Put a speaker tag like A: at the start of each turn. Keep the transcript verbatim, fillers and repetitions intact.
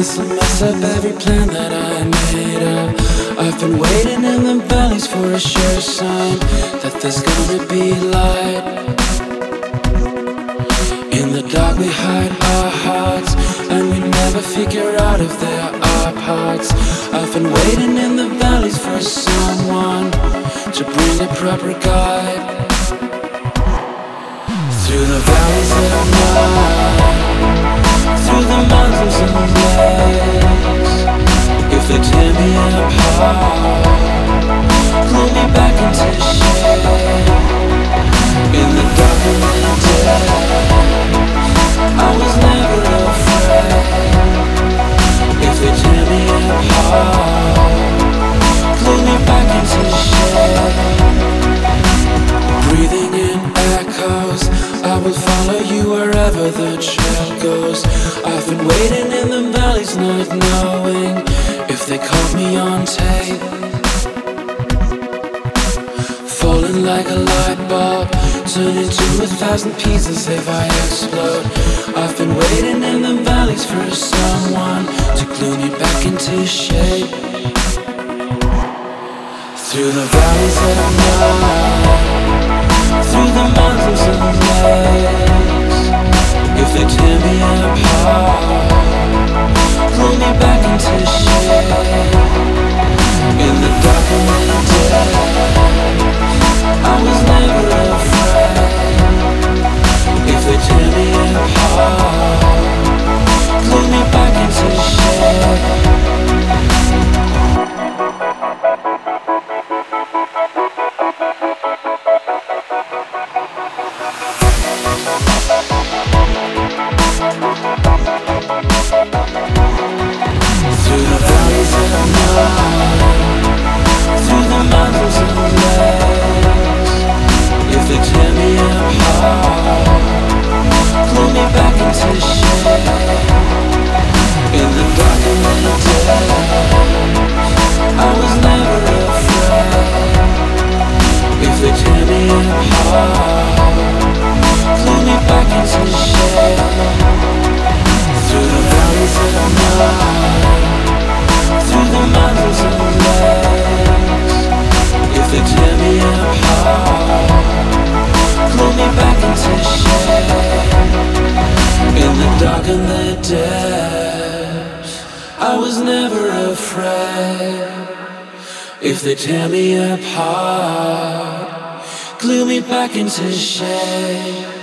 A: This will mess up every plan that I made up. I've been waiting in the valleys for a sure sign that there's gonna be light. In the dark we hide our hearts, and we never figure out if there are parts. I've been waiting in the valleys for someone to bring a proper guide. Through the valleys of night, through the mountains and lakes. If they tear me apart, pull me back into shade. In the dark of the day, I was never afraid. If they tear me apart, pull me back into shade. Breathing in echoes, I will follow you wherever the trail goes. I've been waiting in the valleys, not knowing if they caught me on tape. Falling like a light bulb, turn into a thousand pieces if I explode. I've been waiting in the valleys for someone to glue me back into shape. Through the valleys of night, through the mountains and lakes. If they tear me apart, pull me back into shade. In the dark of the day, I was never afraid. If they tear me apart, pull me back into shade. Through the valleys of night, through the mountains and lakes. If they tear me apart, pull me back into shade. In the dark of the day, I was never afraid. If they tear me apart, pull me back into shade. Through the valleys of night, through the mountains and lakes. If they tear me apart, pull me back into shade. In the dark and the depths, I was never afraid. If they tear me apart, glue me back into shade.